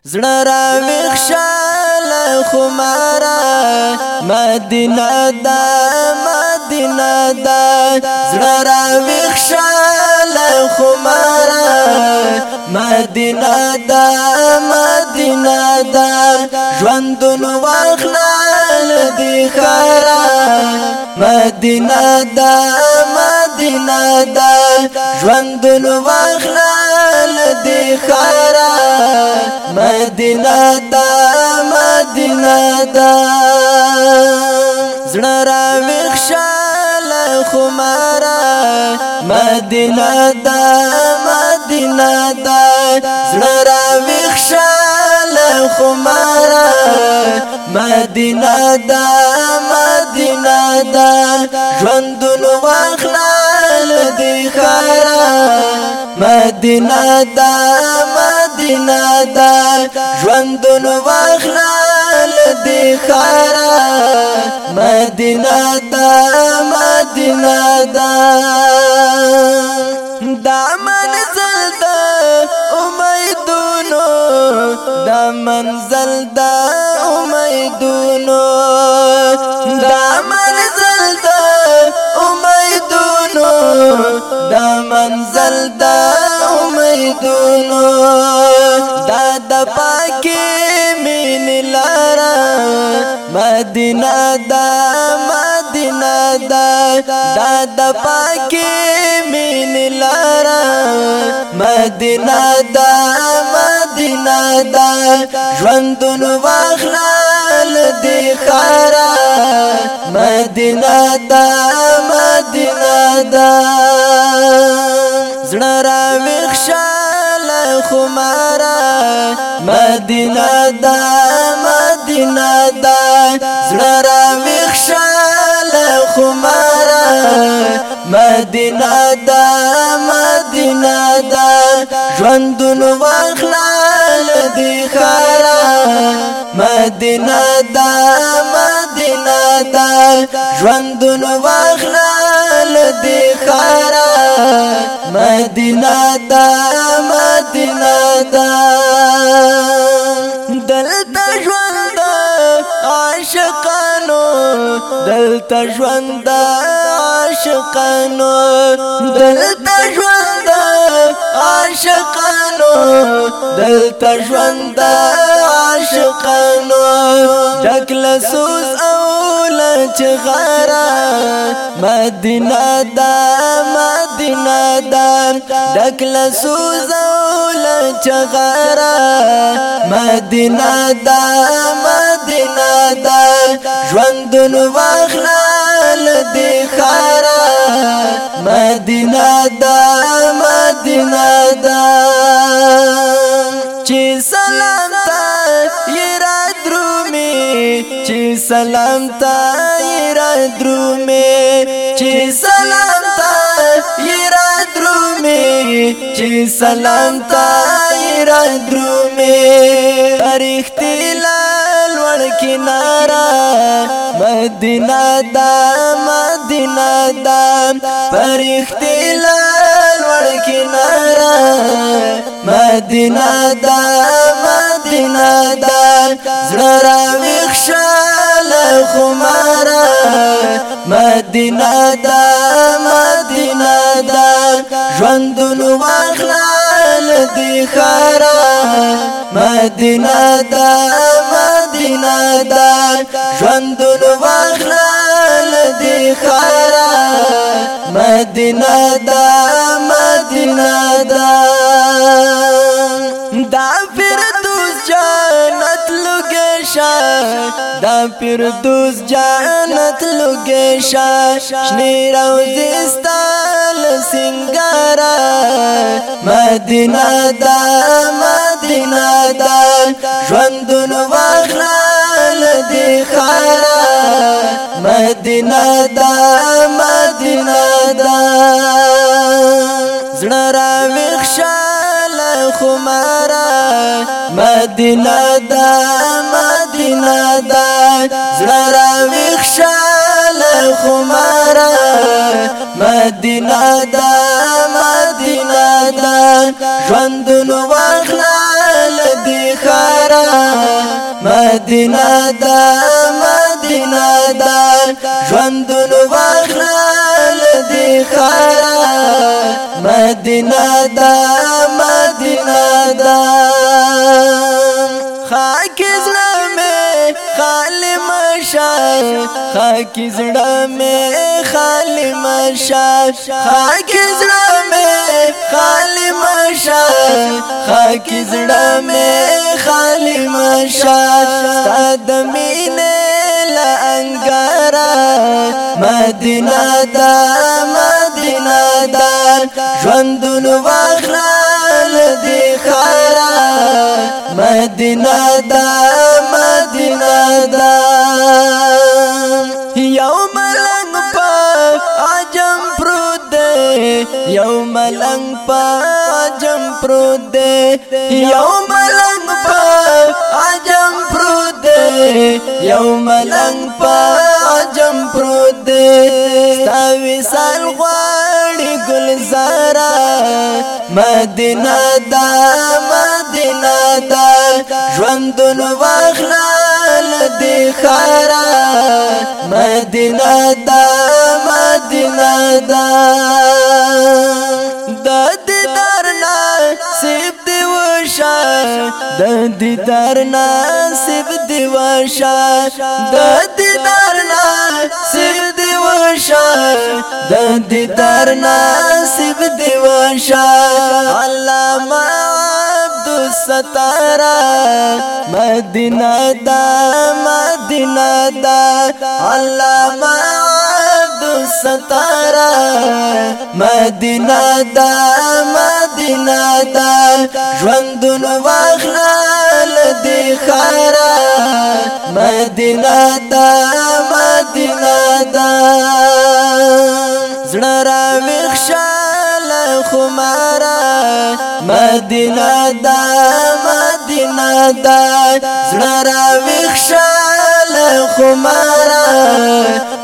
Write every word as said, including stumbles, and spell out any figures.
زړه را وښال خمارا مدینه دا مدینه دا زړه را وښال خمارا مدینه دا مدینه دا ژوندون واخلال دی خارا مدینه دا مدینه دا ژوندون واخلال دی خارا مدینه دا مدینه دا زړه را وښال خمارا مدینه دا مدینه دا زړه را وښال خمارا مدینه دا مدینه دا ژوندون واخلال دی خارا مدینه دا مدینه دا ژوندون واخلال دی خارا مدینه دا مدینه دا دا منزل دا امیدونو دا منزل دا امیدونو دا منزل دا امیدونو دا منزل دا امیدونو دا د پاکي مين لارا مدینه دا مدینه دا دا د پاکي مين لارا مدینه دا مدینه دا ژوندون واخلال دی خارا مدینه دا مدینه دا زړه را وښال خمارا مدینه دا مدینه دا زړه را وښال خمارا مدینه دا مدینه دا ژوندون واخلال دی خارا مدینه دا مدینه دا ژوندون واخلال دی خارا مدینه دا مدینه دا دلته ژوند عاشقانو دلته ژوند عاشقانو دلته ژوند عاشقانو دلته ژوند عاشقانو ډکل سوز او لچغارا مدینه دا مدینه دا ډکل سوز او لچغارا مدینه دا مدینه دا ژوندون واخلال دی خارا مدینه دا مدینه دا چې سلام تا یرا درومي چې سلام تا یرا درومي چې سلام تا یرا درومي چې سلام تا یرا درومي تاریخ تلال ور کنارا مدینه دا مدینه دا تاریخ تلال ور کنارا مدینه دا مدینه دا زړه را وښال خمارا مدینه دا مدینه دا ژوندون واخلال دی خارا مدینه دا مدینه دا ژوندون واخلال دی خارا مدینه دا مدینه دا دا فردوس جنت لوګیشا دا فردوس جنت لوګیشا شنی روزي ستال سنگارا مدینه دا مدینه دا ژوندون واخلال دی خارا مدینه دا مدینه دا زړه را وښال خمارا مدینه دا مدینه دا زړه را وښال خمارا مدینه دا مدینه دا ژوندون واخلال دی خارا مدینه دا مدینه دا ژوندون واخلل دی خارا مدینه دا مدینه دا خاک زړه مې خالی مشه خاک زړه مې خالی مشه خاک زړه مې خالی مشه خاک زړه مې خالی مشه ستا د مینې له انګاره مدینه دا مدینه دا ژوندون واخلل دی خارا مدینه دا مدینه دا یو ملنګ په عجم پروت دی یو ملنګ په عجم پروت دی یو ملنګ په عجم پروت دی یو ملنګ په عجم پروت دی ستا وصال غواړي ګلزاره مدینه دا مدینه دا ژوندون واخلل دی خارا مدینه دا مدینه دا د دیدار نصیب دی وشه د دیدار نصیب دی وشه د دیدار نصیب دی وشه د دیدار نصیب دی وشه علامه عبدالستاره مدینه دا مدینه دا علامه عبدالستاره مدینه دا مدینه دا ژوندون واخلل دی خارا مدینه دا مدینه دا زړه راویښ شه له خماره مدینه دا مدینه دا زړه راویښ شه له خماره